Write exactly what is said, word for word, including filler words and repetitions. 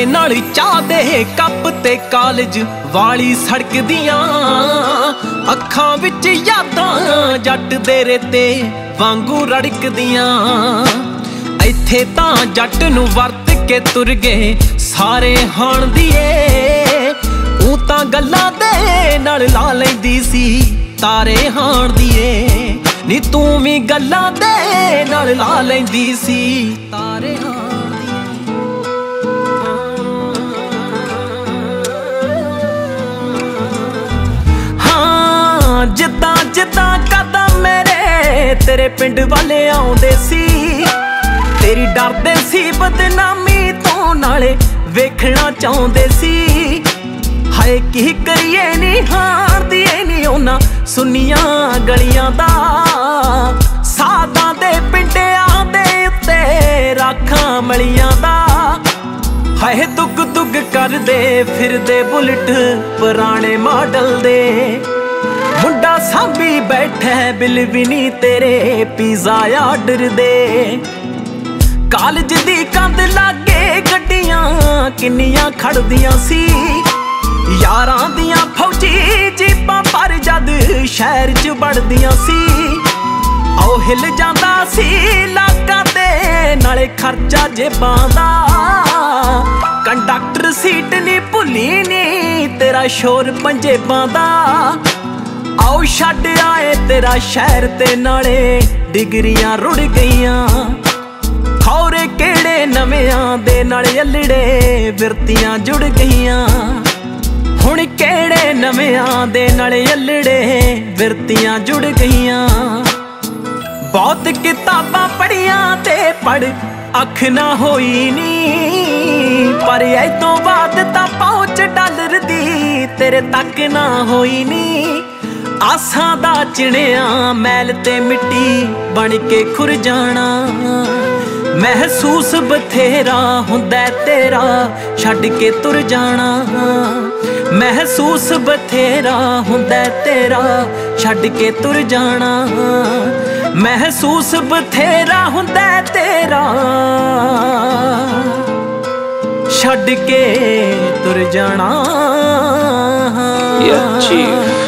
नाल चाह दे कप ते कालज वाली सड़क दियां अखां विच यादां जट दे रेते वांगू रड़कदियां। इत्थे तां जट नूं वरत के तुर गए सारे हाण दिए, ऊं तां गल्लां दे नाल ला लैंदी सी तारे हाण दिए। नी तू भी गल्लां दे नाल ला लैंदी सी तारे हाण दिए। हाँ जिद्दां जिद्दां कदम मेरे तेरे पिंड वाले आउंदे सी, तेरी डरदे सी बदनामी तो नाले वेखना चाहुंदे सी। हाय की करिए नी हारदिए नी उन्हां सुनियां गलियां दा, सादां दे पिंडियां दे उत्ते राखां मलियां दा। हाय दुग दुग करदे फिरदे बुलेट पुराने मॉडल दे, मुंडा सांभी बैठे बिल भी नी तेरे पिज़्ज़ा आर्डर दे। कालज दी कंध लागे गड्डियां किन्नियां खड़दियां सी, यारां दियां फौजी जीपां पर जद शहर च बढ़दियां सी। आओ हिल जांदा सी लाका ते नाले खर्चा जेबां दा, कंडक्टर सीट नी भुल्ली नी तेरा शोर पंजेबां दा। आओ छड्ड आए तेरा शहर ते नाले डिगरियां रुड़ गईयां, खौरे केड़े नवियां दे नाल अल्लड़े बिरतियां जुड़ गईयां। हुण केड़े नवियां दे नाल अल्लड़े बिरतियां जुड़ गईयां। बहुत किताबां पढ़ियां ते पढ़ अख ना होई नी, पर ऐ तो बाद तां पहुंच डॉलर दी तेरे तक ना होई नी। आसां दा चिणिया मैल ते मिट्टी बन के खुर जाना, महसूस बथेरा हुंदा तेरा छड्ड के तुर जाना। महसूस बथेरा हुंदा तेरा छड्ड के तुर जाना, महसूस बथेरा हुंदा तेरा छड्ड के तुर जाना। Yeah, chief.